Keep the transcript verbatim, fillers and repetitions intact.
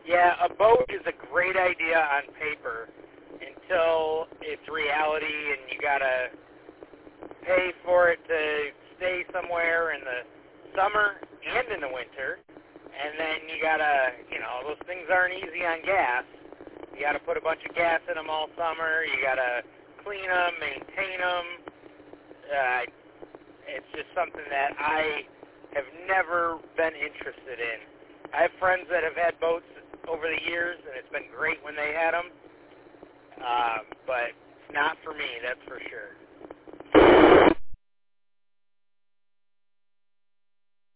Yeah, a boat is a great idea on paper until it's reality and you gotta pay for it to stay somewhere in the summer and in the winter. And then you gotta, you know, those things aren't easy on gas. You gotta put a bunch of gas in them all summer. You gotta clean them, maintain them. Uh, it's just something that I have never been interested in. I have friends that have had boats over the years, and it's been great when they had them. Uh, but it's not for me, that's for sure.